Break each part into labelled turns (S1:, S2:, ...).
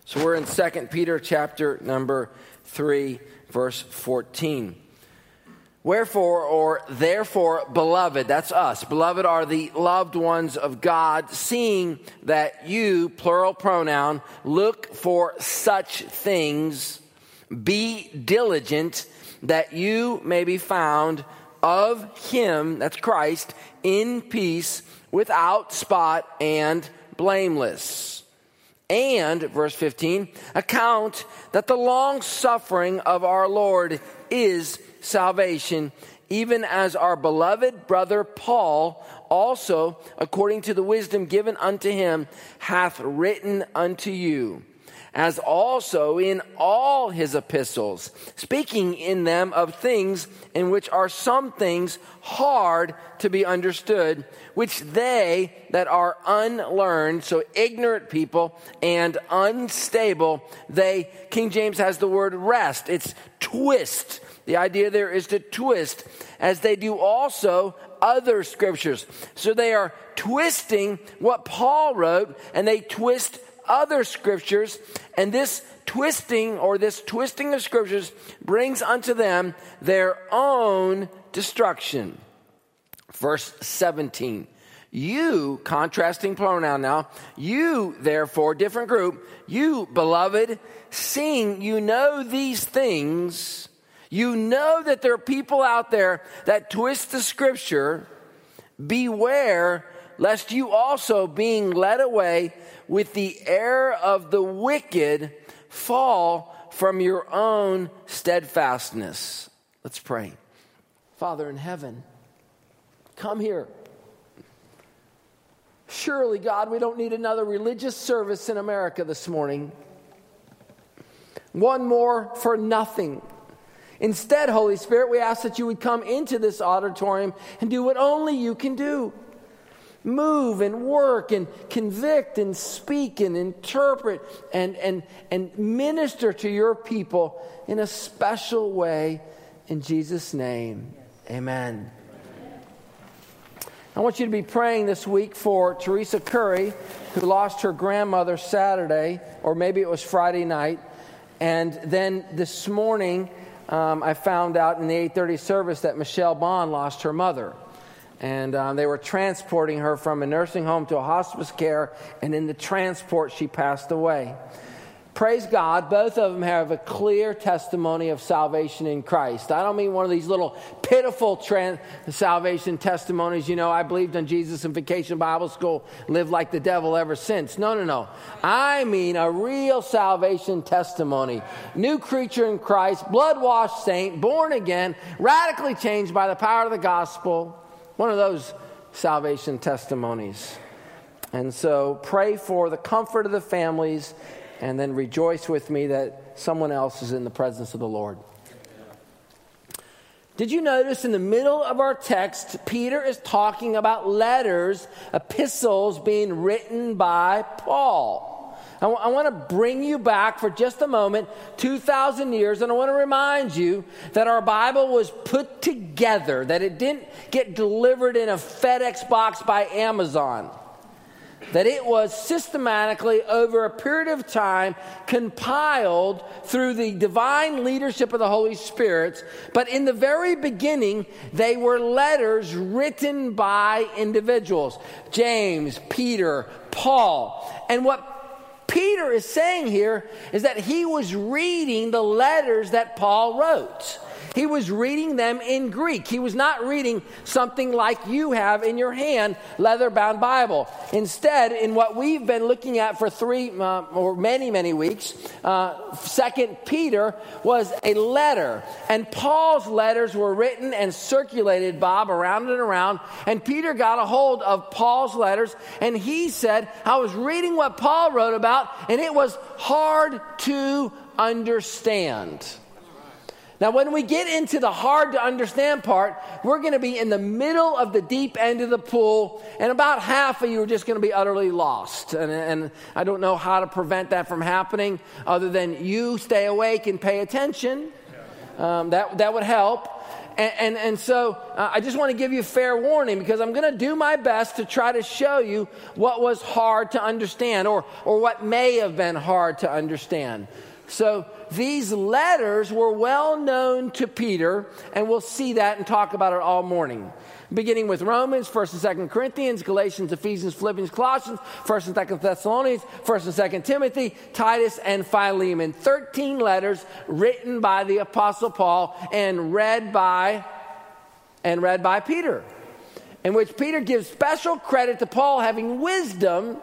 S1: So we're in 2 Peter chapter number 3, verse 14. Wherefore, or therefore, beloved, that's us. Beloved are the loved ones of God, seeing that you, plural pronoun, look for such things, be diligent that you may be found of him, that's Christ, in peace, without spot and blameless. And, verse 15, account that the long suffering of our Lord is salvation, even as our beloved brother Paul also, according to the wisdom given unto him, hath written unto you, as also in all his epistles, speaking in them of things in which are some things hard to be understood, which they that are unlearned, so ignorant people and unstable, they, King James has the word rest, it's twist. The idea there is to twist, as they do also other scriptures. So they are twisting what Paul wrote, and they twist other scriptures, and this twisting of scriptures brings unto them their own destruction. Verse 17. You, contrasting pronoun now, you therefore, different group, you beloved, seeing you know these things, you know that there are people out there that twist the scripture, beware lest you also, being led away with the error of the wicked, fall from your own steadfastness. Let's pray. Father in heaven, come here. Surely, God, we don't need another religious service in America this morning. One more for nothing. Instead, Holy Spirit, we ask that you would come into this auditorium and do what only you can do. Move and work and convict and speak and interpret and minister to your people in a special way. In Jesus' name, amen. I want you to be praying this week for Teresa Curry, who lost her grandmother Saturday, or maybe it was Friday night. And then this morning, I found out in the 8:30 service that Michelle Bond lost her mother. And they were transporting her from a nursing home to a hospice care, and in the transport, she passed away. Praise God, both of them have a clear testimony of salvation in Christ. I don't mean one of these little pitiful salvation testimonies, I believed in Jesus in Vacation Bible School, lived like the devil ever since. No. I mean a real salvation testimony. New creature in Christ, blood-washed saint, born again, radically changed by the power of the gospel. One of those salvation testimonies. And so pray for the comfort of the families, and then rejoice with me that someone else is in the presence of the Lord. Did you notice in the middle of our text, Peter is talking about letters, epistles being written by Paul? I want to bring you back for just a moment, 2,000 years, and I want to remind you that our Bible was put together, that it didn't get delivered in a FedEx box by Amazon, that it was systematically, over a period of time, compiled through the divine leadership of the Holy Spirit. But in the very beginning, they were letters written by individuals. James, Peter, Paul. And what Peter is saying here is that he was reading the letters that Paul wrote. He was reading them in Greek. He was not reading something like you have in your hand, leather-bound Bible. Instead, in what we've been looking at for many weeks, 2 Peter was a letter. And Paul's letters were written and circulated, Bob, around and around. And Peter got a hold of Paul's letters, and he said, I was reading what Paul wrote about, and it was hard to understand. Now, when we get into the hard to understand part, we're going to be in the middle of the deep end of the pool, and about half of you are just going to be utterly lost. And I don't know how to prevent that from happening other than you stay awake and pay attention. That would help. And so I just want to give you fair warning, because I'm going to do my best to try to show you what was hard to understand, or what may have been hard to understand. So these letters were well known to Peter, and we'll see that and talk about it all morning. Beginning with Romans, 1st and 2nd Corinthians, Galatians, Ephesians, Philippians, Colossians, 1st and 2nd Thessalonians, 1st and 2nd Timothy, Titus, and Philemon. 13 letters written by the Apostle Paul and read by Peter, in which Peter gives special credit to Paul having wisdom,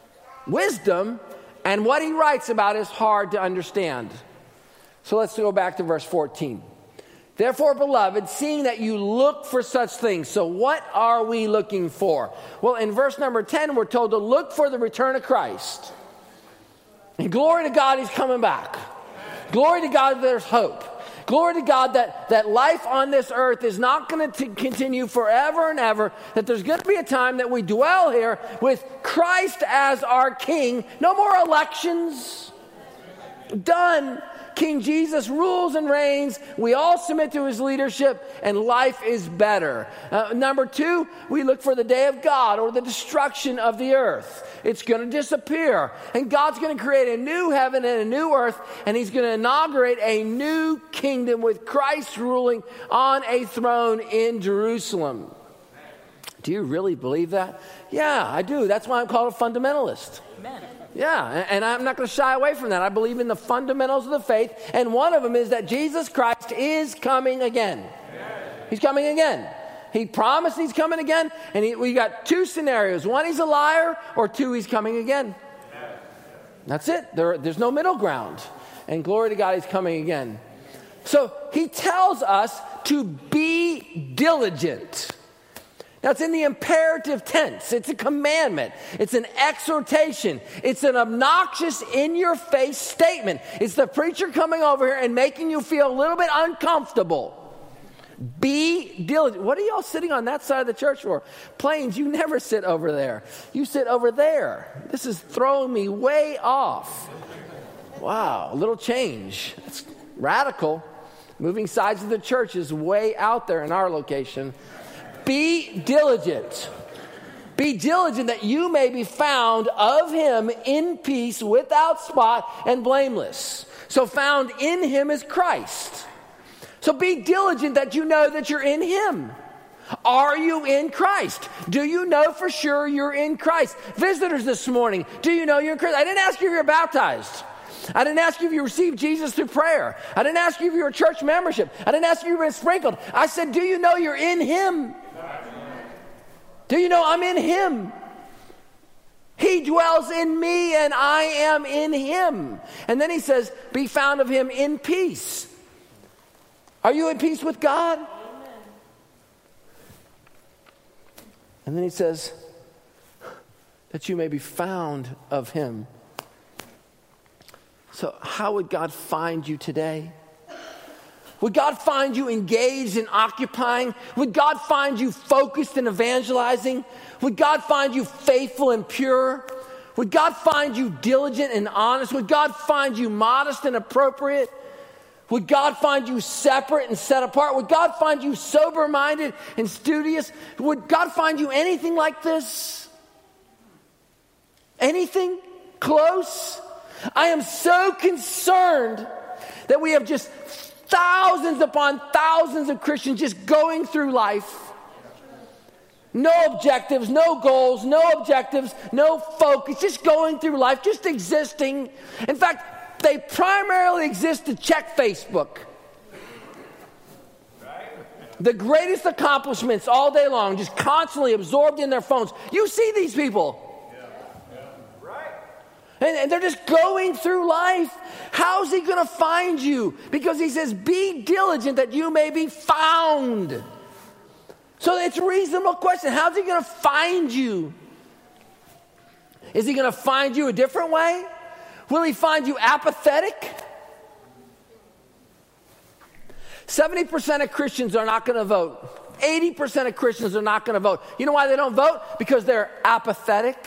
S1: and what he writes about is hard to understand. So let's go back to verse 14. Therefore, beloved, seeing that you look for such things. So what are we looking for? Well, in verse number 10, we're told to look for the return of Christ. And glory to God, he's coming back. Glory to God, there's hope. Glory to God that life on this earth is not going to continue forever and ever, that there's going to be a time that we dwell here with Christ as our King. No more elections. Done. King Jesus rules and reigns. We all submit to his leadership, and life is better. Number 2, we look for the day of God, or the destruction of the earth. It's going to disappear, and God's going to create a new heaven and a new earth, and he's going to inaugurate a new kingdom with Christ ruling on a throne in Jerusalem. Do you really believe that? Yeah, I do. That's why I'm called a fundamentalist. Amen. Yeah, and I'm not going to shy away from that. I believe in the fundamentals of the faith, and one of them is that Jesus Christ is coming again. He's coming again. He promised he's coming again, and we got 2 scenarios. 1, he's a liar, or 2, he's coming again. That's it. There's no middle ground. And glory to God, he's coming again. So he tells us to be diligent. Now, it's in the imperative tense. It's a commandment. It's an exhortation. It's an obnoxious, in-your-face statement. It's the preacher coming over here and making you feel a little bit uncomfortable. Be diligent. What are y'all sitting on that side of the church for? Plains, you never sit over there. You sit over there. This is throwing me way off. Wow, a little change. That's radical. Moving sides of the church is way out there in our location. Be diligent. Be diligent that you may be found of him in peace, without spot and blameless. So found in him is Christ. So be diligent that you know that you're in him. Are you in Christ? Do you know for sure you're in Christ? Visitors this morning, do you know you're in Christ? I didn't ask you if you're baptized. I didn't ask you if you received Jesus through prayer. I didn't ask you if you were church membership. I didn't ask you if you were sprinkled. I said, do you know you're in him? Do you know I'm in him? He dwells in me and I am in him. And then he says, be found of him in peace. Are you in peace with God? Amen. And then he says, that you may be found of him. So how would God find you today? Would God find you engaged in occupying? Would God find you focused in evangelizing? Would God find you faithful and pure? Would God find you diligent and honest? Would God find you modest and appropriate? Would God find you separate and set apart? Would God find you sober-minded and studious? Would God find you anything like this? Anything close? I am so concerned that we have just thousands upon thousands of Christians just going through life. No objectives, no goals, no objectives, no focus, just going through life, just existing. In fact, they primarily exist to check Facebook. The greatest accomplishments all day long, just constantly absorbed in their phones. You see these people. And they're just going through life. How's he going to find you? Because he says, be diligent that you may be found. So it's a reasonable question. How's he going to find you? Is he going to find you a different way? Will he find you apathetic? 70% of Christians are not going to vote. 80% of Christians are not going to vote. You know why they don't vote? Because they're apathetic.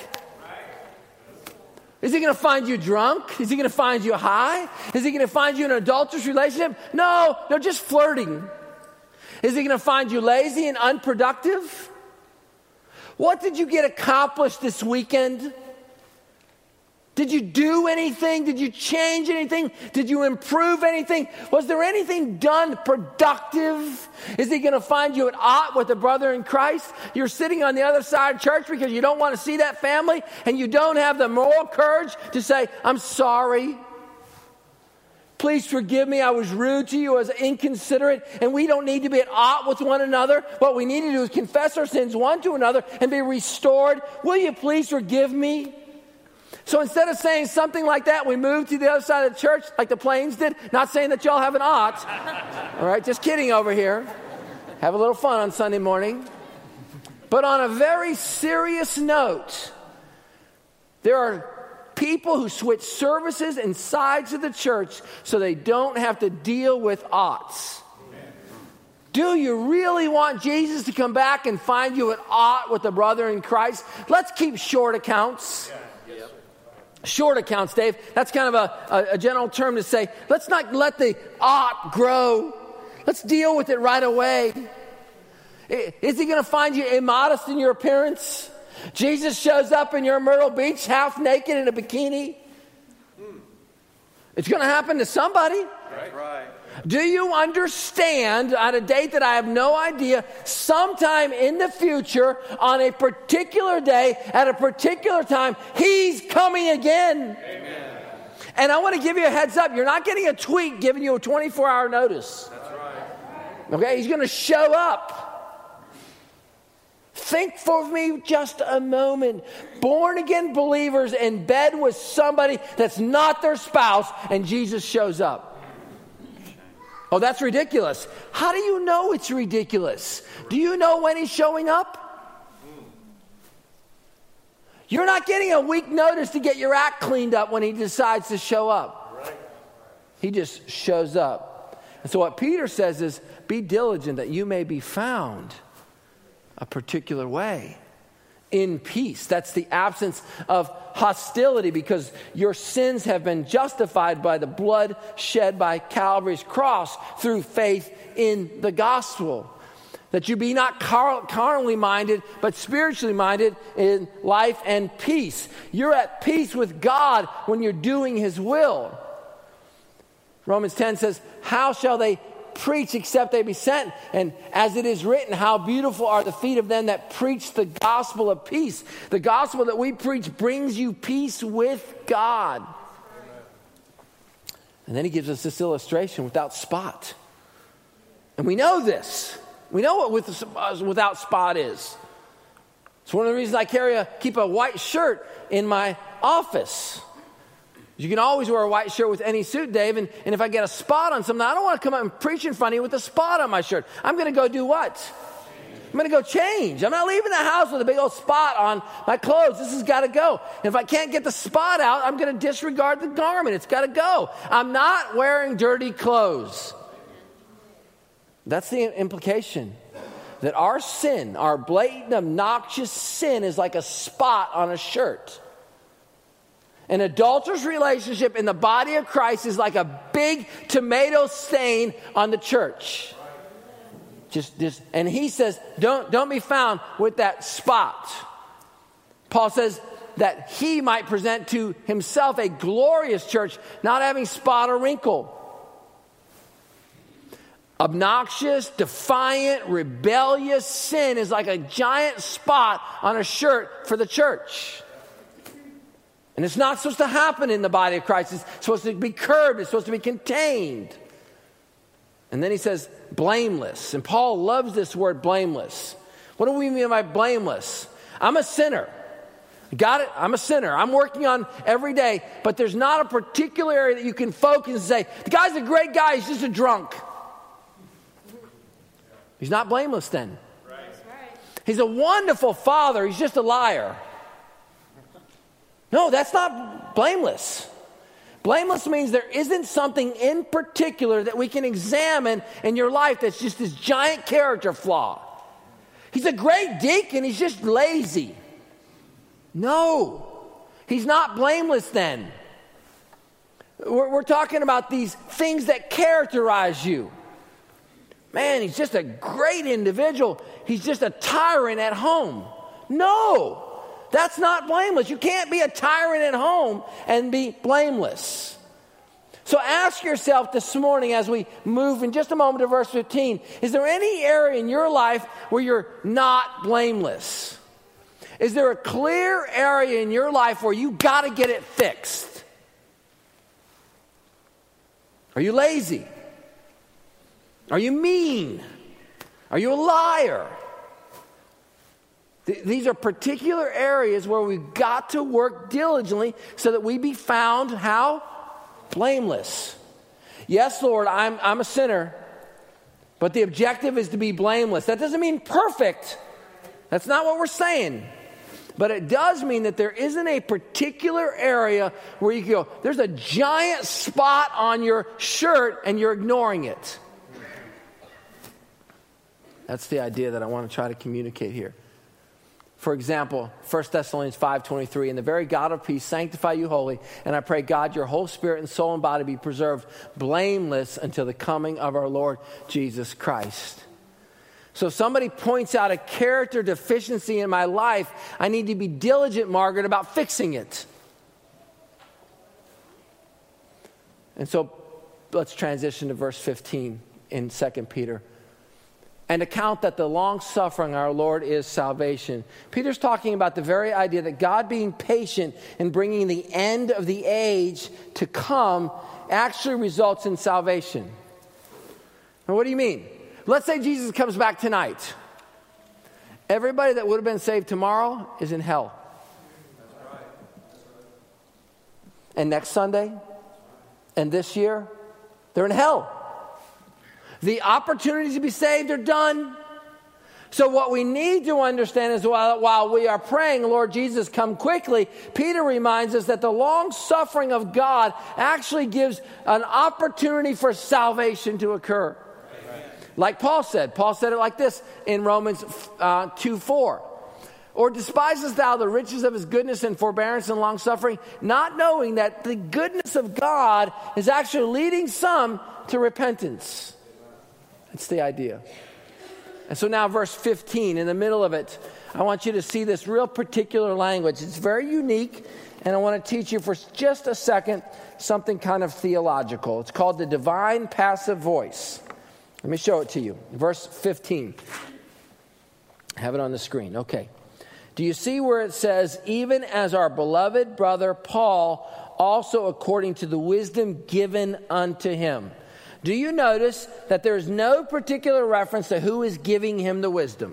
S1: Is he going to find you drunk? Is he going to find you high? Is he going to find you in an adulterous relationship? No, they're just flirting. Is he going to find you lazy and unproductive? What did you get accomplished this weekend? Did you do anything? Did you change anything? Did you improve anything? Was there anything done productive? Is he going to find you at odds with a brother in Christ? You're sitting on the other side of church because you don't want to see that family and you don't have the moral courage to say, I'm sorry. Please forgive me. I was rude to you. I was inconsiderate. And we don't need to be at odds with one another. What we need to do is confess our sins one to another and be restored. Will you please forgive me? So instead of saying something like that, we move to the other side of the church like the Plains did. Not saying that y'all have an ought. All right, just kidding over here. Have a little fun on Sunday morning. But on a very serious note, there are people who switch services and sides of the church so they don't have to deal with oughts. Do you really want Jesus to come back and find you at ought with a brother in Christ? Let's keep short accounts. Short accounts, Dave. That's kind of a general term to say, let's not let the ought grow. Let's deal with it right away. Is he going to find you immodest in your appearance? Jesus shows up in your Myrtle Beach half naked in a bikini. It's going to happen to somebody. Right. Do you understand, on a date that I have no idea, sometime in the future, on a particular day, at a particular time, he's coming again. Amen. And I want to give you a heads up. You're not getting a tweet giving you a 24-hour notice. That's right. Okay, he's going to show up. Think for me just a moment. Born-again believers in bed with somebody that's not their spouse, and Jesus shows up. Oh, that's ridiculous. How do you know it's ridiculous? Do you know when he's showing up? You're not getting a week notice to get your act cleaned up when he decides to show up. He just shows up. And so what Peter says is, be diligent that you may be found a particular way. In peace. That's the absence of hostility because your sins have been justified by the blood shed by Calvary's cross through faith in the gospel. That you be not carnally minded, but spiritually minded in life and peace. You're at peace with God when you're doing his will. Romans 10 says, how shall they preach except they be sent? And as it is written, how beautiful are the feet of them that preach the gospel of peace. The gospel that we preach brings you peace with God. And then he gives us this illustration, without spot. And we know this. We know what without spot is. It's one of the reasons I keep a white shirt in my office. You can always wear a white shirt with any suit, Dave, and if I get a spot on something, I don't want to come up and preach in front of you with a spot on my shirt. I'm going to go do what? I'm going to go change. I'm not leaving the house with a big old spot on my clothes. This has got to go. And if I can't get the spot out, I'm going to disregard the garment. It's got to go. I'm not wearing dirty clothes. That's the implication. That our sin, our blatant, obnoxious sin, is like a spot on a shirt. An adulterous relationship in the body of Christ is like a big tomato stain on the church. And he says, don't be found with that spot. Paul says that he might present to himself a glorious church, not having spot or wrinkle. Obnoxious, defiant, rebellious sin is like a giant spot on a shirt for the church. And it's not supposed to happen in the body of Christ. It's supposed to be curbed. It's supposed to be contained. And then he says, blameless. And Paul loves this word, blameless. What do we mean by blameless? I'm a sinner. Got it? I'm a sinner. I'm working on every day. But there's not a particular area that you can focus and say, the guy's a great guy. He's just a drunk. He's not blameless then. Right. He's a wonderful father. He's just a liar. No, that's not blameless. Blameless means there isn't something in particular that we can examine in your life that's just this giant character flaw. He's a great deacon, he's just lazy. No, he's not blameless then. We're talking about these things that characterize you. Man, he's just a great individual. He's just a tyrant at home. No, that's not blameless. You can't be a tyrant at home and be blameless. So ask yourself this morning as we move in just a moment to verse 15, is there any area in your life where you're not blameless? Is there a clear area in your life where you got to get it fixed? Are you lazy? Are you mean? Are you a liar? These are particular areas where we've got to work diligently so that we be found how? Blameless. Yes, Lord, I'm a sinner, but the objective is to be blameless. That doesn't mean perfect. That's not what we're saying. But it does mean that there isn't a particular area where you go, there's a giant spot on your shirt and you're ignoring it. That's the idea that I want to try to communicate here. For example, 1 Thessalonians 5:23, and the very God of peace sanctify you wholly, and I pray God your whole spirit and soul and body be preserved blameless until the coming of our Lord Jesus Christ. So if somebody points out a character deficiency in my life, I need to be diligent, Margaret, about fixing it. And so let's transition to verse 15 in 2 Peter. And account that the long suffering our Lord is salvation. Peter's talking about the very idea that God being patient in bringing the end of the age to come actually results in salvation. Now, what do you mean? Let's say Jesus comes back tonight. Everybody that would have been saved tomorrow is in hell. And next Sunday, and this year, they're in hell. The opportunities to be saved are done. So what we need to understand is while we are praying, Lord Jesus, come quickly, Peter reminds us that the long suffering of God actually gives an opportunity for salvation to occur. Amen. Like Paul said it like this in Romans 2:4. Or despisest thou the riches of his goodness and forbearance and long suffering, not knowing that the goodness of God is actually leading some to repentance. That's the idea. And so now verse 15, in the middle of it, I want you to see this real particular language. It's very unique, and I want to teach you for just a second something kind of theological. It's called the divine passive voice. Let me show it to you. Verse 15. I have it on the screen. Okay. Do you see where it says, even as our beloved brother Paul, also according to the wisdom given unto him? Do you notice that there's no particular reference to who is giving him the wisdom?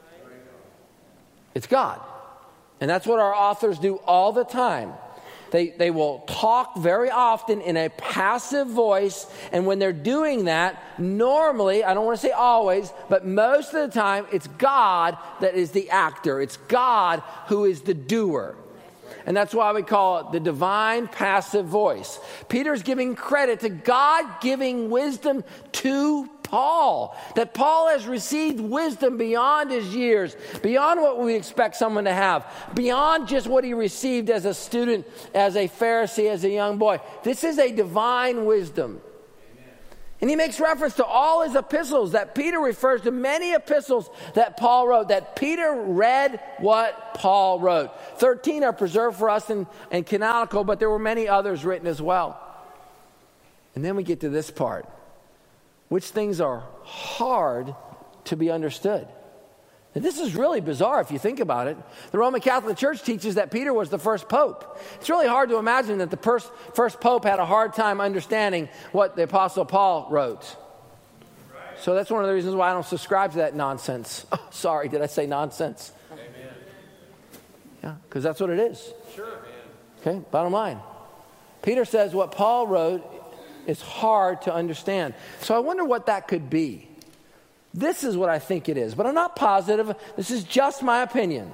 S1: It's God. And that's what our authors do all the time. They will talk very often in a passive voice, and when they're doing that, normally, I don't want to say always, but most of the time, it's God that is the actor. It's God who is the doer. And that's why we call it the divine passive voice. Peter's giving credit to God giving wisdom to Paul. That Paul has received wisdom beyond his years, beyond what we expect someone to have, beyond just what he received as a student, as a Pharisee, as a young boy. This is a divine wisdom. And he makes reference to all his epistles, that Peter refers to many epistles that Paul wrote, that Peter read what Paul wrote. 13 are preserved for us and canonical, but there were many others written as well. And then we get to this part. Which things are hard to be understood? And this is really bizarre if you think about it. The Roman Catholic Church teaches that Peter was the first pope. It's really hard to imagine that the first pope had a hard time understanding what the Apostle Paul wrote. So that's one of the reasons why I don't subscribe to that nonsense. Oh, sorry, did I say nonsense? Amen. Yeah, because that's what it is. Sure. Okay, bottom line. Peter says what Paul wrote is hard to understand. So I wonder what that could be. This is what I think it is, but I'm not positive. This is just my opinion.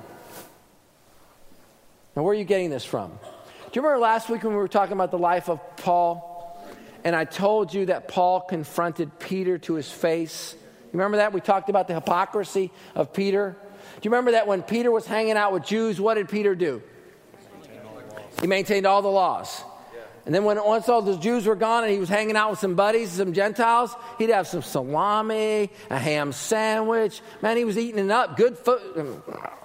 S1: Now, where are you getting this from? Do you remember last week when we were talking about the life of Paul? And I told you that Paul confronted Peter to his face. You remember that? We talked about the hypocrisy of Peter. Do you remember that when Peter was hanging out with Jews, what did Peter do? He maintained all the laws. And then once all the Jews were gone and he was hanging out with some buddies, some Gentiles, he'd have some salami, a ham sandwich. Man, he was eating it up. Good food.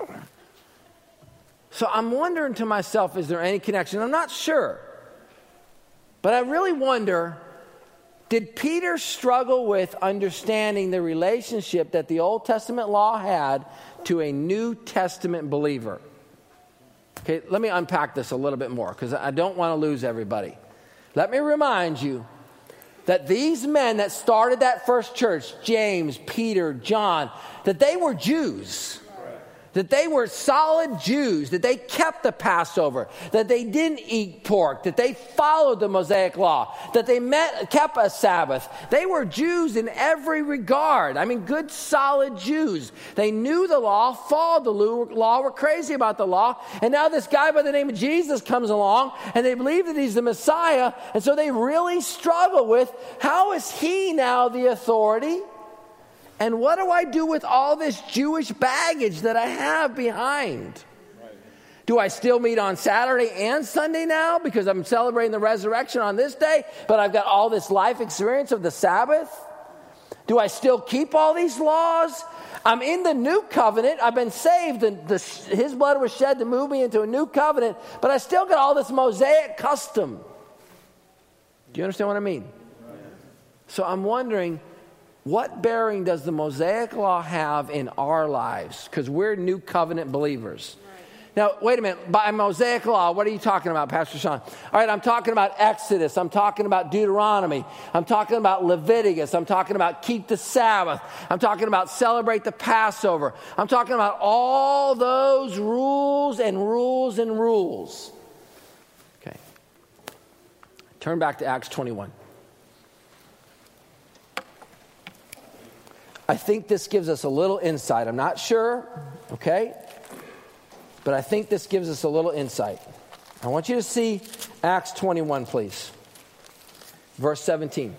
S1: So I'm wondering to myself, is there any connection? I'm not sure. But I really wonder, did Peter struggle with understanding the relationship that the Old Testament law had to a New Testament believer? Okay, let me unpack this a little bit more because I don't want to lose everybody. Let me remind you that these men that started that first church, James, Peter, John, that they were Jews. That they were solid Jews, that they kept the Passover, that they didn't eat pork, that they followed the Mosaic law, that they kept a Sabbath. They were Jews in every regard. I mean, good, solid Jews. They knew the law, followed the law, were crazy about the law. And now this guy by the name of Jesus comes along, and they believe that he's the Messiah. And so they really struggle with, how is he now the authority? And what do I do with all this Jewish baggage that I have behind? Right. Do I still meet on Saturday and Sunday now because I'm celebrating the resurrection on this day, but I've got all this life experience of the Sabbath? Do I still keep all these laws? I'm in the new covenant. I've been saved. His blood was shed to move me into a new covenant, but I still got all this Mosaic custom. Do you understand what I mean? Right. So I'm wondering, what bearing does the Mosaic law have in our lives? Because we're new covenant believers. Right. Now, wait a minute. By Mosaic law, what are you talking about, Pastor Sean? All right, I'm talking about Exodus. I'm talking about Deuteronomy. I'm talking about Leviticus. I'm talking about keep the Sabbath. I'm talking about celebrate the Passover. I'm talking about all those rules and rules and rules. Okay. Turn back to Acts 21. I think this gives us a little insight. I'm not sure, okay? But I think this gives us a little insight. I want you to see Acts 21, please. Verse 17.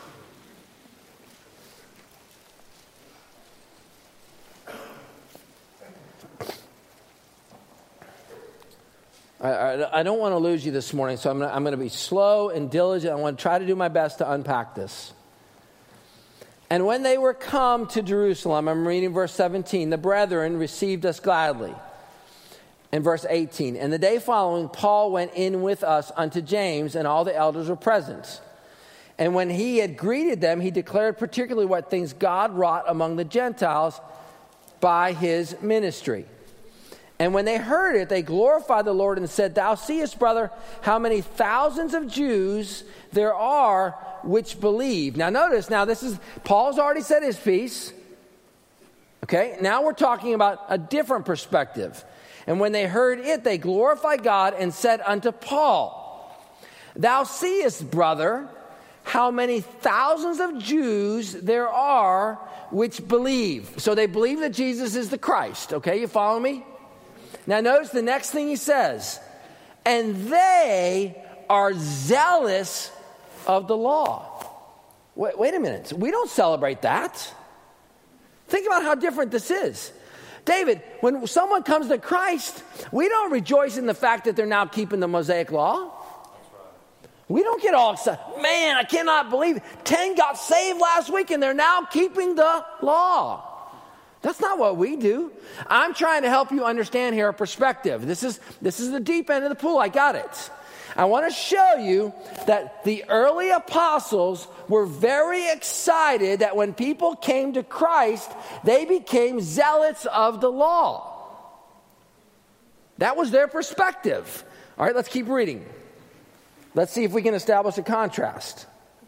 S1: I don't want to lose you this morning, so I'm going to be slow and diligent. I want to try to do my best to unpack this. And when they were come to Jerusalem, I'm reading verse 17, the brethren received us gladly. In verse 18, and the day following, Paul went in with us unto James, and all the elders were present. And when he had greeted them, he declared particularly what things God wrought among the Gentiles by his ministry. And when they heard it, they glorified the Lord and said, Thou seest, brother, how many thousands of Jews there are which believe. Now notice, Paul's already said his piece. Okay, now we're talking about a different perspective. And when they heard it, they glorified God and said unto Paul, Thou seest, brother, how many thousands of Jews there are which believe. So they believe that Jesus is the Christ. Okay, you follow me? Now notice the next thing he says, and they are zealous of the law. Wait a minute. We don't celebrate that. Think about how different this is. David, when someone comes to Christ, we don't rejoice in the fact that they're now keeping the Mosaic law. We don't get all excited. Man, I cannot believe it. 10 got saved last week and they're now keeping the law. That's not what we do. I'm trying to help you understand here a perspective. This is the deep end of the pool. I got it. I want to show you that the early apostles were very excited that when people came to Christ, they became zealots of the law. That was their perspective. All right, let's keep reading. Let's see if we can establish a contrast.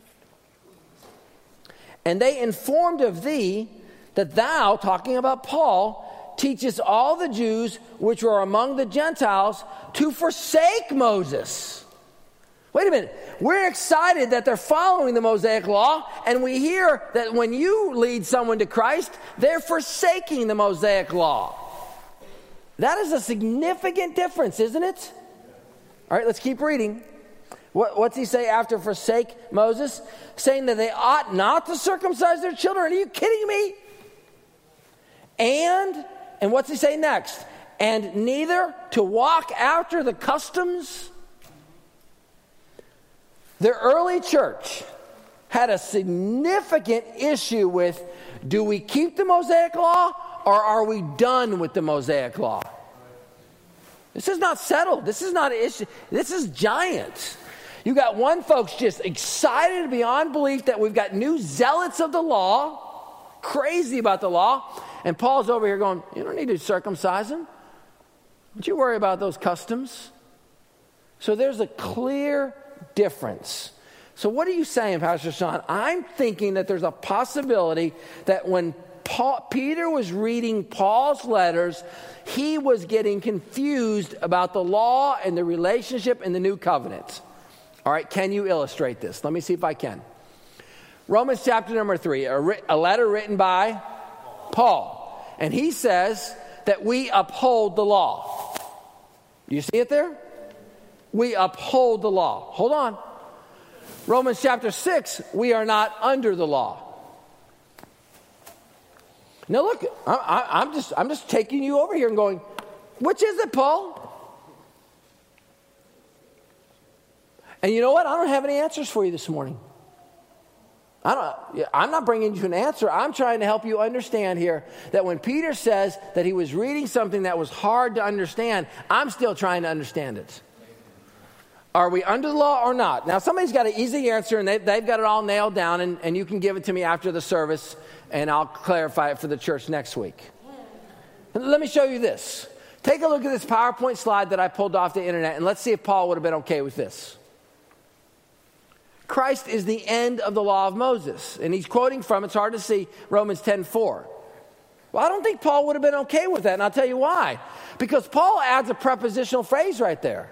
S1: And they informed of thee that thou, talking about Paul, teachest all the Jews which were among the Gentiles to forsake Moses. Wait a minute. We're excited that they're following the Mosaic law, and we hear that when you lead someone to Christ, they're forsaking the Mosaic law. That is a significant difference, isn't it? All right, let's keep reading. What's he say after forsake Moses? Saying that they ought not to circumcise their children. Are you kidding me? And what's he say next? And neither to walk after the customs. The early church had a significant issue with, do we keep the Mosaic law or are we done with the Mosaic law? This is not settled. This is not an issue. This is giant. You got one folks just excited beyond belief that we've got new zealots of the law, crazy about the law. And Paul's over here going, you don't need to circumcise them. Don't you worry about those customs. So there's a clear difference. So what are you saying, Pastor Sean? I'm thinking that there's a possibility that when Peter was reading Paul's letters, he was getting confused about the law and the relationship in the new covenant. All right, can you illustrate this? Let me see if I can. Romans chapter number 3, a letter written by Paul. And he says that we uphold the law. Do you see it there? We uphold the law. Hold on. Romans chapter 6, we are not under the law. Now look, I'm just taking you over here and going, which is it, Paul? And you know what? I don't have any answers for you this morning. I'm not bringing you an answer. I'm trying to help you understand here that when Peter says that he was reading something that was hard to understand, I'm still trying to understand it. Are we under the law or not? Now, somebody's got an easy answer, and they've got it all nailed down, and you can give it to me after the service, and I'll clarify it for the church next week. Let me show you this. Take a look at this PowerPoint slide that I pulled off the internet, and let's see if Paul would have been okay with this. Christ is the end of the law of Moses, and he's quoting from, it's hard to see, Romans 10:4. Well, I don't think Paul would have been okay with that, and I'll tell you why. Because Paul adds a prepositional phrase right there.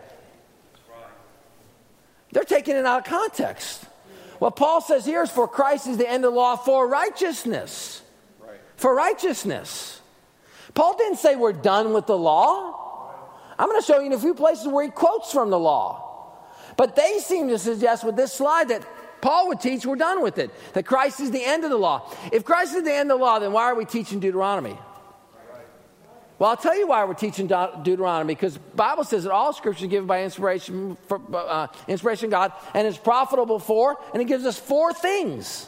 S1: They're taking it out of context. What Paul says here is, for Christ is the end of the law for righteousness. Right. For righteousness. Paul didn't say we're done with the law. I'm going to show you in a few places where he quotes from the law. But they seem to suggest with this slide that Paul would teach we're done with it. That Christ is the end of the law. If Christ is the end of the law, then why are we teaching Deuteronomy? Well, I'll tell you why we're teaching Deuteronomy, because the Bible says that all Scripture is given by inspiration of God and is profitable for, and it gives us 4 things.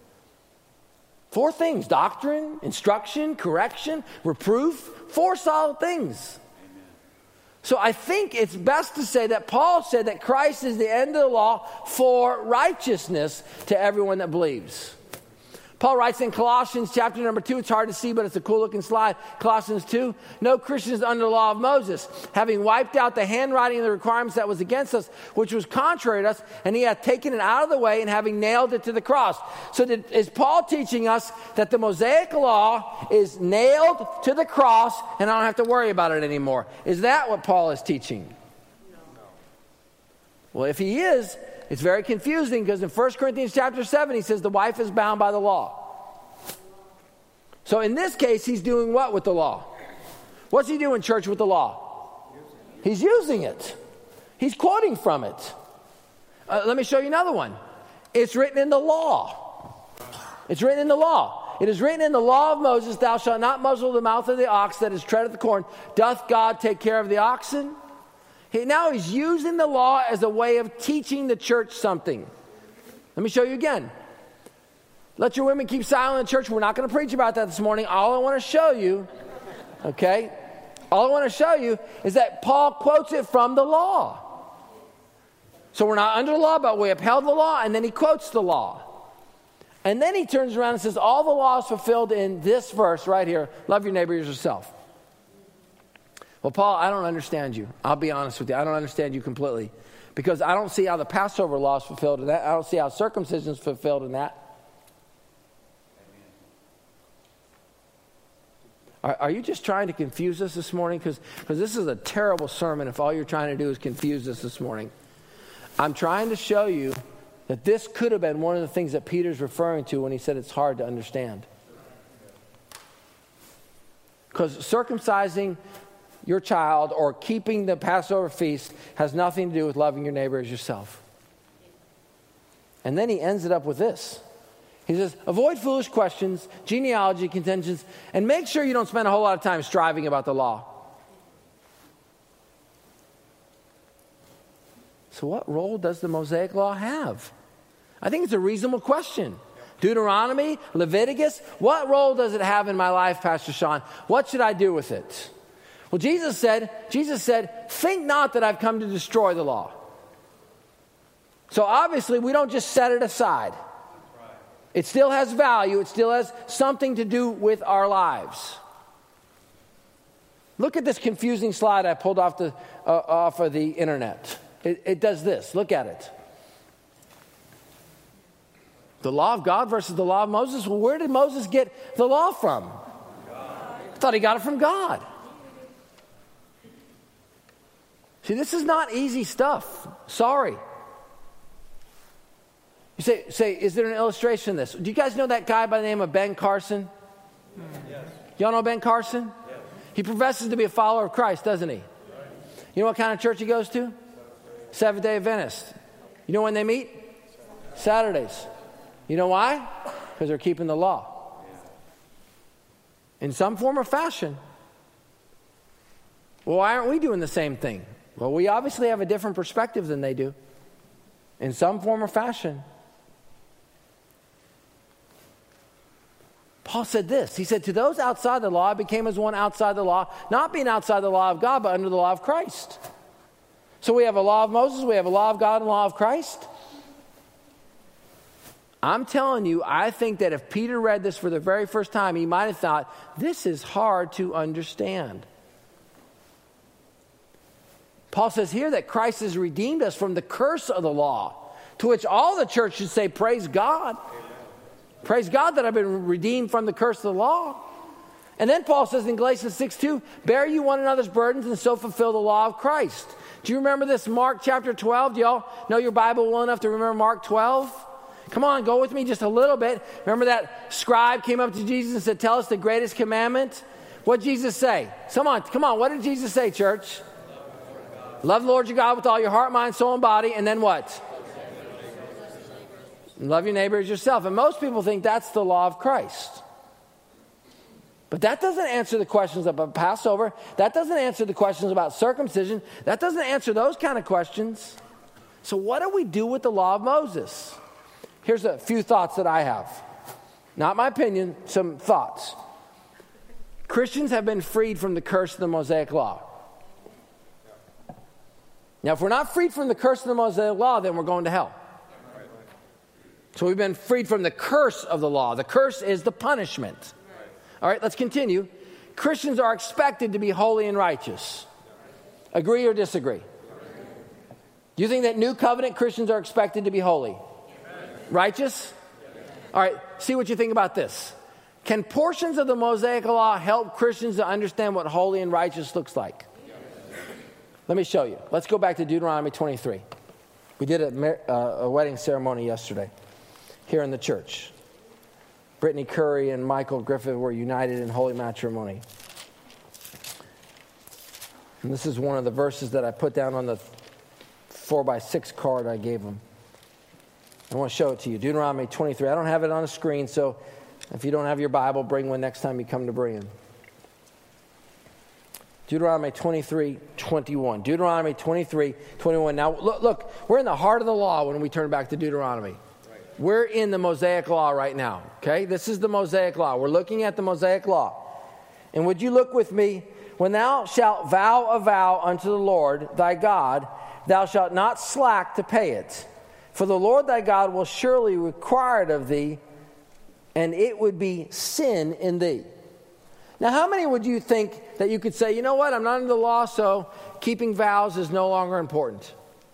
S1: 4 things: doctrine, instruction, correction, reproof. 4 solid things. Amen. So I think it's best to say that Paul said that Christ is the end of the law for righteousness to everyone that believes. Paul writes in Colossians chapter number 2, it's hard to see, but it's a cool looking slide. Colossians 2, no Christian is under the law of Moses, having wiped out the handwriting of the requirements that was against us, which was contrary to us, and he hath taken it out of the way and having nailed it to the cross. So is Paul teaching us that the Mosaic law is nailed to the cross and I don't have to worry about it anymore? Is that what Paul is teaching? No. Well, if he is, it's very confusing, because in 1 Corinthians chapter 7, he says the wife is bound by the law. So in this case, he's doing what with the law? What's he doing, church, with the law? He's using it. He's quoting from it. Let me show you another one. It's written in the law. It's written in the law. It is written in the law of Moses, thou shalt not muzzle the mouth of the ox that is treadeth the corn. Doth God take care of the oxen? Now he's using the law as a way of teaching the church something. Let me show you again. Let your women keep silent in church. We're not going to preach about that this morning. All I want to show you, okay, all I want to show you is that Paul quotes it from the law. So we're not under the law, but we upheld the law, and then he quotes the law. And then he turns around and says, all the law is fulfilled in this verse right here. Love your neighbor as yourself. Well, Paul, I don't understand you. I'll be honest with you. I don't understand you completely. Because I don't see how the Passover law is fulfilled in that. I don't see how circumcision is fulfilled in that. Are you just trying to confuse us this morning? Because this is a terrible sermon if all you're trying to do is confuse us this morning. I'm trying to show you that this could have been one of the things that Peter's referring to when he said it's hard to understand. Because circumcising your child or keeping the Passover feast has nothing to do with loving your neighbor as yourself. And then he ends it up with this. He says, avoid foolish questions, genealogy, contentions, and make sure you don't spend a whole lot of time striving about the law. So what role does the Mosaic Law have? I think it's a reasonable question. Deuteronomy, Leviticus, what role does it have in my life, Pastor Sean? What should I do with it? Well, Jesus said, think not that I've come to destroy the law. So obviously we don't just set it aside. It still has value. It still has something to do with our lives. Look at this confusing slide I pulled off of the internet. It does this. Look at it. The law of God versus the law of Moses. Well, where did Moses get the law from? I thought he got it from God. See, this is not easy stuff. Sorry. You say, is there an illustration of this? Do you guys know that guy by the name of Ben Carson? Yes. Y'all know Ben Carson? Yes. He professes to be a follower of Christ, doesn't he? Right. You know what kind of church he goes to? Seventh-day Adventist. You know when they meet? Saturdays. You know why? Because they're keeping the law. In some form or fashion. Well, why aren't we doing the same thing? Well, we obviously have a different perspective than they do. In some form or fashion. Paul said this. He said, to those outside the law, I became as one outside the law, not being outside the law of God, but under the law of Christ. So we have a law of Moses, we have a law of God, and a law of Christ. I'm telling you, I think that if Peter read this for the very first time, he might have thought, this is hard to understand. Paul says here that Christ has redeemed us from the curse of the law, to which all the church should say, praise God. Praise God that I've been redeemed from the curse of the law. And then Paul says in Galatians 6:2, bear you one another's burdens and so fulfill the law of Christ. Do you remember this Mark chapter 12? Do y'all know your Bible well enough to remember Mark 12? Come on, go with me just a little bit. Remember that scribe came up to Jesus and said, tell us the greatest commandment? What did Jesus say? Come on, what did Jesus say, church? Love the Lord your God with all your heart, mind, soul, and body. And then what? Love your neighbor as yourself. And most people think that's the law of Christ. But that doesn't answer the questions about Passover. That doesn't answer the questions about circumcision. That doesn't answer those kind of questions. So what do we do with the law of Moses? Here's a few thoughts that I have. Not my opinion, some thoughts. Christians have been freed from the curse of the Mosaic law. Now, if we're not freed from the curse of the Mosaic law, then we're going to hell. So we've been freed from the curse of the law. The curse is the punishment. All right, let's continue. Christians are expected to be holy and righteous. Agree or disagree? Do you think that new covenant Christians are expected to be holy? Righteous? All right, see what you think about this. Can portions of the Mosaic law help Christians to understand what holy and righteous looks like? Let me show you. Let's go back to Deuteronomy 23. We did a wedding ceremony yesterday here in the church. Brittany Curry and Michael Griffith were united in holy matrimony. And this is one of the verses that I put down on the 4x6 card I gave them. I want to show it to you. Deuteronomy 23. I don't have it on the screen, so if you don't have your Bible, bring one next time you come to Brian. Deuteronomy 23:21. Deuteronomy 23:21. Now, look, we're in the heart of the law when we turn back to Deuteronomy. Right. We're in the Mosaic law right now, okay? This is the Mosaic law. We're looking at the Mosaic law. And would you look with me? When thou shalt vow a vow unto the Lord thy God, thou shalt not slack to pay it. For the Lord thy God will surely require it of thee, and it would be sin in thee. Now, how many would you think that you could say, you know what, I'm not under the law, so keeping vows is no longer important?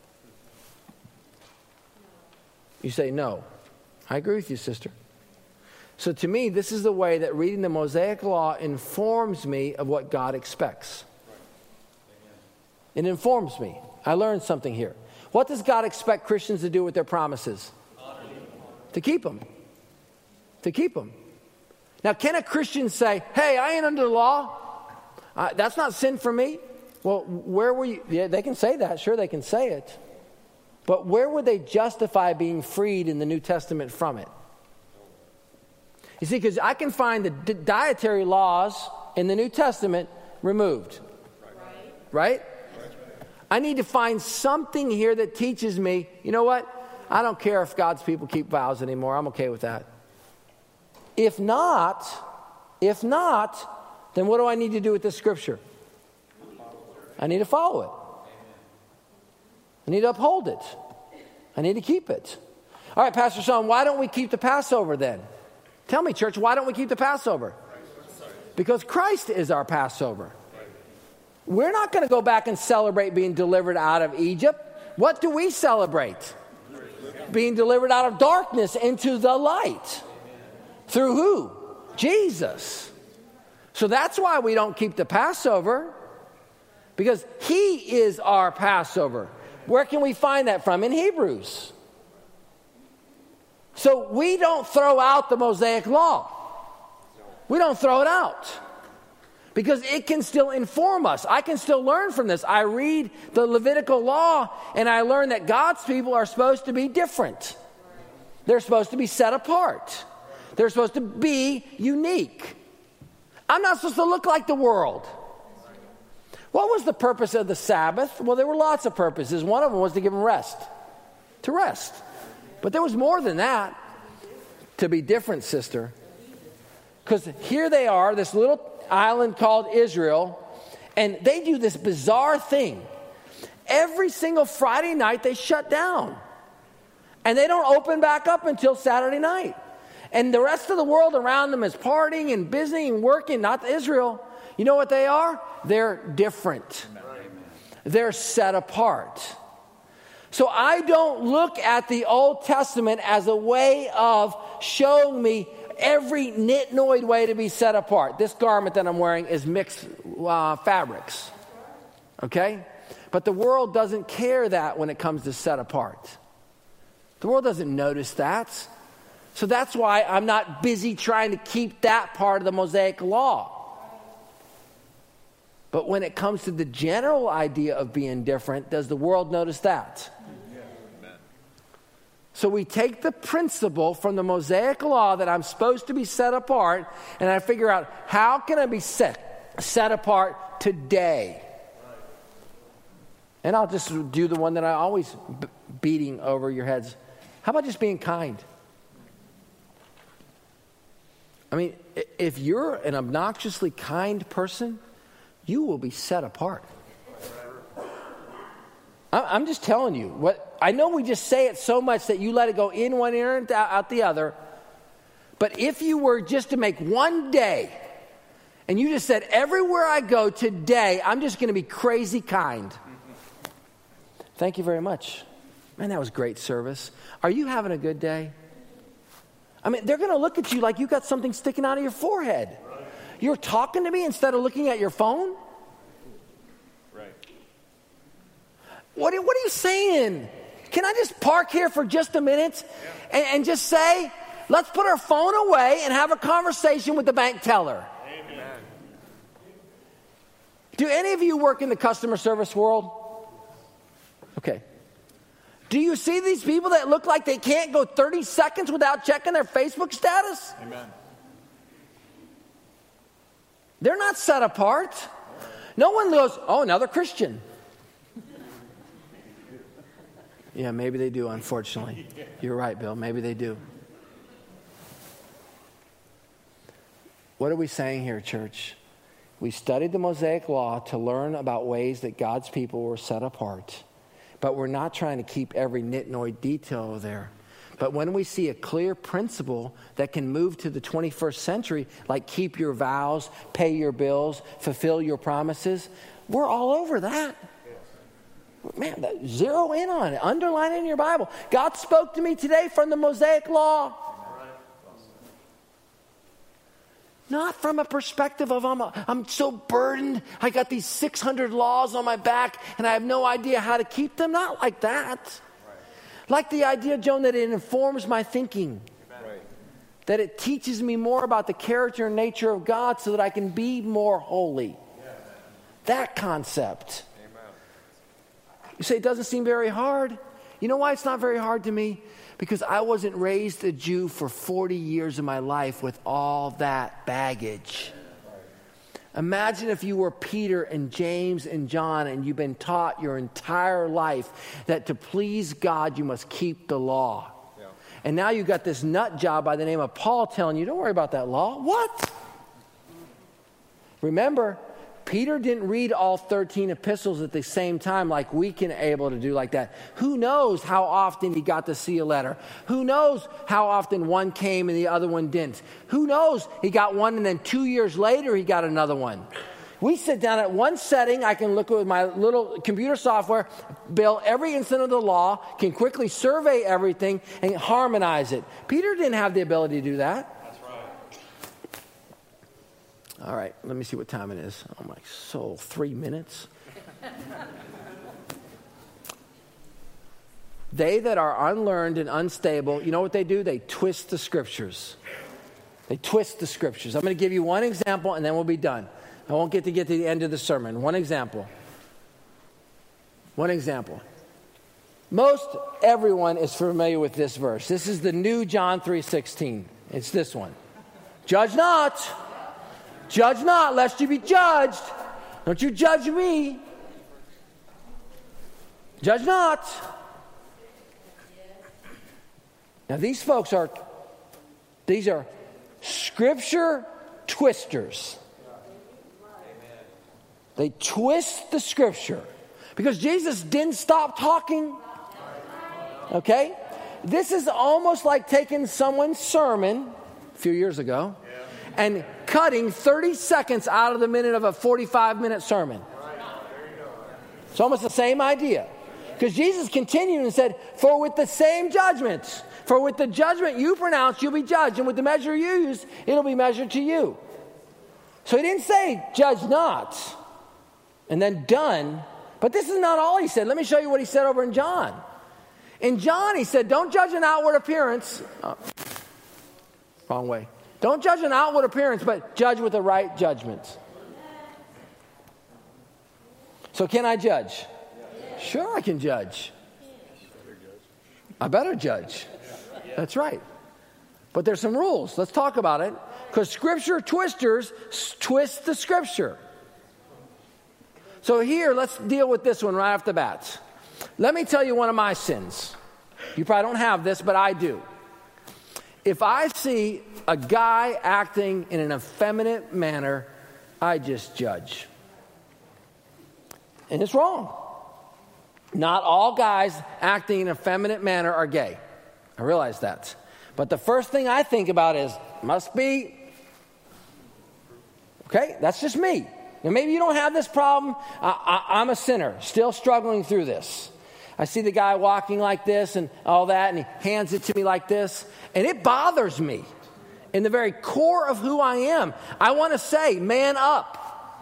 S1: You say, no. I agree with you, sister. So to me, this is the way that reading the Mosaic law informs me of what God expects. It informs me. I learned something here. What does God expect Christians to do with their promises? To keep them. To keep them. Now, can a Christian say, hey, I ain't under the law. That's not sin for me. Well, where were you? Yeah, they can say that. Sure, they can say it. But where would they justify being freed in the New Testament from it? You see, because I can find the dietary laws in the New Testament removed. Right? I need to find something here that teaches me, you know what? I don't care if God's people keep vows anymore. I'm okay with that. If not, then what do I need to do with this scripture? I need to follow it. I need to uphold it. I need to keep it. All right, Pastor Sean, why don't we keep the Passover then? Tell me, church, why don't we keep the Passover? Because Christ is our Passover. We're not going to go back and celebrate being delivered out of Egypt. What do we celebrate? Being delivered out of darkness into the light. Through who? Jesus. So that's why we don't keep the Passover. Because he is our Passover. Where can we find that from? In Hebrews. So we don't throw out the Mosaic law. We don't throw it out. Because it can still inform us. I can still learn from this. I read the Levitical law and I learn that God's people are supposed to be different. They're supposed to be set apart. They're supposed to be unique. I'm not supposed to look like the world. What was the purpose of the Sabbath? Well, there were lots of purposes. One of them was to give them rest. To rest. But there was more than that. To be different, sister. Because here they are, this little island called Israel, and they do this bizarre thing. Every single Friday night they shut down. And they don't open back up until Saturday night. And the rest of the world around them is partying and busy and working, not Israel. You know what they are? They're different. They're set apart. So I don't look at the Old Testament as a way of showing me every nitnoid way to be set apart. This garment that I'm wearing is mixed fabrics. Okay? But the world doesn't care that when it comes to set apart. The world doesn't notice that. So that's why I'm not busy trying to keep that part of the Mosaic law. But when it comes to the general idea of being different, does the world notice that? So we take the principle from the Mosaic law that I'm supposed to be set apart, and I figure out how can I be set apart today? And I'll just do the one that I always beating over your heads. How about just being kind? I mean, if you're an obnoxiously kind person, you will be set apart. I'm just telling you. What I know we just say it so much that you let it go in one ear and out the other. But if you were just to make one day, and you just said, everywhere I go today, I'm just going to be crazy kind. Thank you very much. Man, that was great service. Are you having a good day? I mean, they're going to look at you like you got something sticking out of your forehead. You're talking to me instead of looking at your phone?
S2: Right.
S1: What are you saying? Can I just park here for just a minute and just say, let's put our phone away and have a conversation with the bank teller?
S2: Amen.
S1: Do any of you work in the customer service world? Okay. Do you see these people that look like they can't go 30 seconds without checking their Facebook status?
S2: Amen.
S1: They're not set apart. No one goes, oh, another Christian. Yeah, maybe they do, unfortunately. You're right, Bill. Maybe they do. What are we saying here, church? We studied the Mosaic Law to learn about ways that God's people were set apart. But we're not trying to keep every nitnoid detail there. But when we see a clear principle that can move to the 21st century, like keep your vows, pay your bills, fulfill your promises, we're all over that. Man, zero in on it. Underline it in your Bible. God spoke to me today from the Mosaic Law. Not from a perspective of I'm so burdened. I got these 600 laws on my back and I have no idea how to keep them. Not like that. Right. Like the idea, Joan, that it informs my thinking. Right. That it teaches me more about the character and nature of God so that I can be more holy. Yeah. That concept. Amen. You say it doesn't seem very hard. You know why it's not very hard to me? Because I wasn't raised a Jew for 40 years of my life with all that baggage. Imagine if you were Peter and James and John and you've been taught your entire life that to please God, you must keep the law. Yeah. And now you've got this nut job by the name of Paul telling you, don't worry about that law. What? Remember, Peter didn't read all 13 epistles at the same time like we can able to do like that. Who knows how often he got to see a letter? Who knows how often one came and the other one didn't? Who knows he got one and then 2 years later he got another one? We sit down at one setting. I can look with my little computer software, bill every instant of the law, can quickly survey everything and harmonize it. Peter didn't have the ability to do that. All right, let me see what time it is. Oh, my soul, 3 minutes. They that are unlearned and unstable, you know what they do? They twist the scriptures. They twist the scriptures. I'm going to give you one example, and then we'll be done. I won't get to the end of the sermon. One example. One example. Most everyone is familiar with this verse. This is the new John 3:16. It's this one. Judge not. Judge not, lest you be judged. Don't you judge me. Judge not. Now these folks are scripture twisters. They twist the scripture. Because Jesus didn't stop talking. Okay? This is almost like taking someone's sermon a few years ago and cutting 30 seconds out of the minute of a 45-minute sermon. It's almost the same idea. Because Jesus continued and said, for with the same judgment, for with the judgment you pronounce, you'll be judged. And with the measure you use, it'll be measured to you. So he didn't say, judge not, and then done. But this is not all he said. Let me show you what he said over in John. In John, he said, don't judge an outward appearance. Oh, wrong way. Don't judge an outward appearance, but judge with the right judgment. So can I judge? Sure, I can judge. I better judge. That's right. But there's some rules. Let's talk about it. Because scripture twisters twist the scripture. So here, let's deal with this one right off the bat. Let me tell you one of my sins. You probably don't have this, but I do. If I see a guy acting in an effeminate manner, I just judge. And it's wrong. Not all guys acting in an effeminate manner are gay. I realize that. But the first thing I think about is, must be. Okay, that's just me. Now maybe you don't have this problem. I'm a sinner, still struggling through this. I see the guy walking like this and all that, and he hands it to me like this, and it bothers me. In the very core of who I am, I want to say, man up.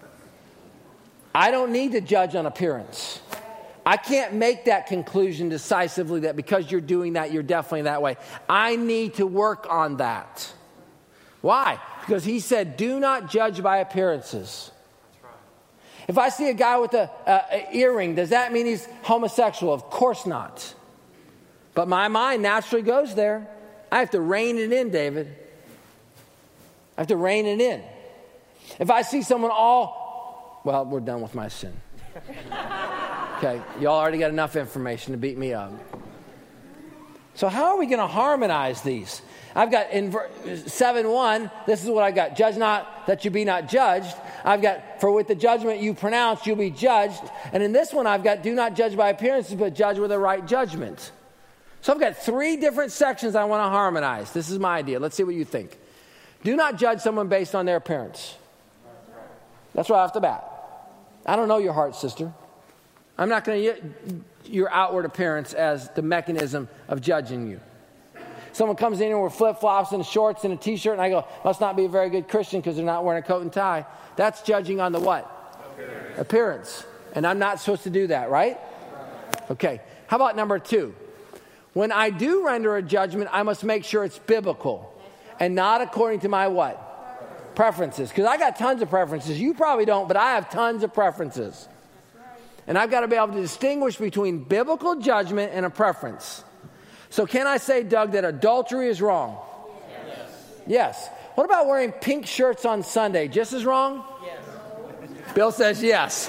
S1: I don't need to judge on appearance. I can't make that conclusion decisively that because you're doing that, you're definitely that way. I need to work on that. Why? Because he said, do not judge by appearances. If I see a guy with an earring, does that mean he's homosexual? Of course not. But my mind naturally goes there. I have to rein it in, David. I have to rein it in. If I see someone well, we're done with my sin. Okay, y'all already got enough information to beat me up. So how are we going to harmonize these? I've got in 7:1, this is what I got. Judge not that you be not judged. I've got, for with the judgment you pronounce, you'll be judged. And in this one, I've got, do not judge by appearances, but judge with a right judgment. So I've got 3 different sections I want to harmonize. This is my idea. Let's see what you think. Do not judge someone based on their appearance. That's right off the bat. I don't know your heart, sister. I'm not going to use your outward appearance as the mechanism of judging you. Someone comes in here with flip-flops and shorts and a T-shirt, and I go, must not be a very good Christian because they're not wearing a coat and tie. That's judging on the what? Appearance. And I'm not supposed to do that, right? Okay. How about number 2? When I do render a judgment, I must make sure it's biblical and not according to my what? Preferences. Because I got tons of preferences. You probably don't, but I have tons of preferences. And I've got to be able to distinguish between biblical judgment and a preference. So can I say, Doug, that adultery is wrong? Yes. What about wearing pink shirts on Sunday? Just as wrong? Yes. Bill says yes.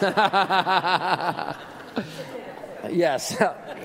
S1: Yes.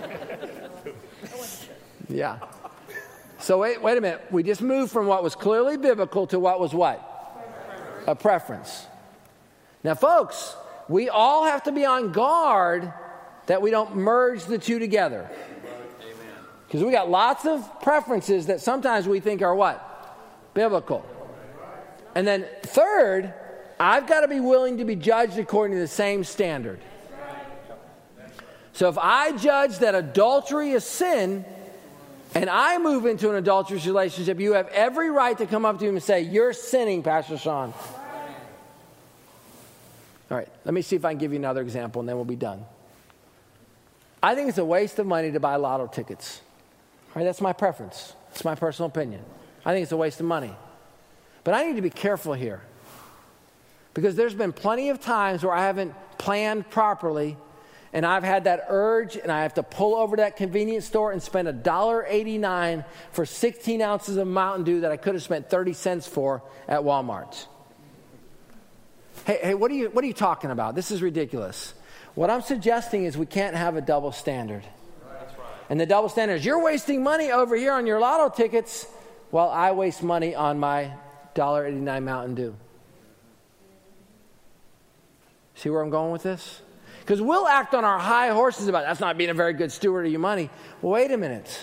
S1: Yeah. So wait a minute. We just moved from what was clearly biblical to what was what? A preference. Now, folks, we all have to be on guard that we don't merge the two together. Because we got lots of preferences that sometimes we think are what? Biblical. And then third, I've got to be willing to be judged according to the same standard. So if I judge that adultery is sin, and I move into an adulterous relationship, you have every right to come up to him and say, "You're sinning, Pastor Sean." All right, let me see if I can give you another example, and then we'll be done. I think it's a waste of money to buy lotto tickets. All right, that's my preference. It's my personal opinion. I think it's a waste of money. But I need to be careful here. Because there's been plenty of times where I haven't planned properly, and I've had that urge, and I have to pull over to that convenience store and spend $1.89 for 16 ounces of Mountain Dew that I could have spent 30 cents for at Walmart. Hey, what are you talking about? This is ridiculous. What I'm suggesting is we can't have a double standard. That's right. And the double standard is you're wasting money over here on your lotto tickets while I waste money on my $1.89 Mountain Dew. See where I'm going with this? Because we'll act on our high horses about that's not being a very good steward of your money. Well, wait a minute.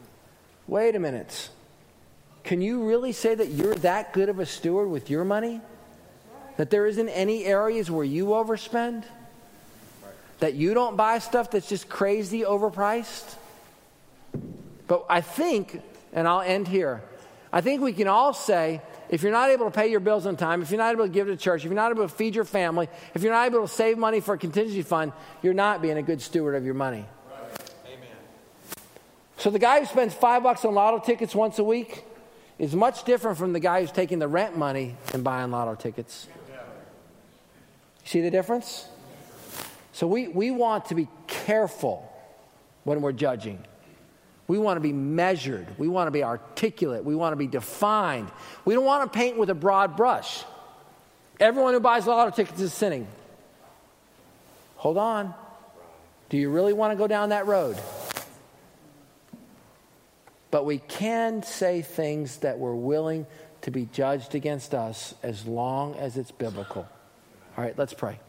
S1: Can you really say that you're that good of a steward with your money? That there isn't any areas where you overspend? That you don't buy stuff that's just crazy overpriced? But I think, and I'll end here, I think we can all say, if you're not able to pay your bills on time, if you're not able to give to church, if you're not able to feed your family, if you're not able to save money for a contingency fund, you're not being a good steward of your money. Right. Amen. So the guy who spends $5 on lotto tickets once a week is much different from the guy who's taking the rent money and buying lotto tickets. See the difference? So we want to be careful when we're judging. We want to be measured. We want to be articulate. We want to be defined. We don't want to paint with a broad brush. Everyone who buys lotto tickets is sinning. Hold on. Do you really want to go down that road? But we can say things that we're willing to be judged against us as long as it's biblical. All right, let's pray.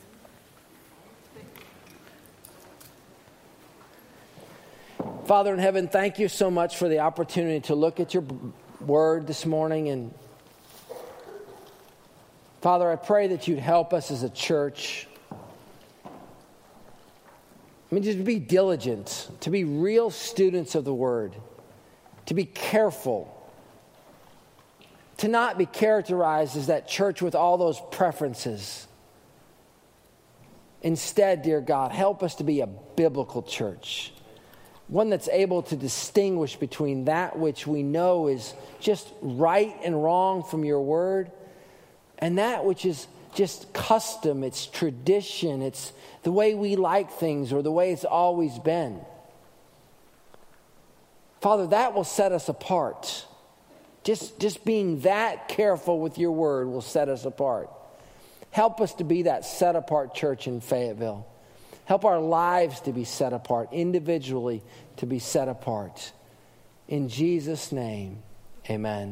S1: Father in heaven, thank you so much for the opportunity to look at your word this morning. And Father, I pray that you'd help us as a church. Just to be diligent, to be real students of the word, to be careful, to not be characterized as that church with all those preferences. Instead, dear God, help us to be a biblical church. One that's able to distinguish between that which we know is just right and wrong from your word, and that which is just custom, it's tradition, it's the way we like things or the way it's always been. Father, that will set us apart. Just being that careful with your word will set us apart. Help us to be that set-apart church in Fayetteville. Help our lives to be set apart, individually to be set apart. In Jesus' name, amen.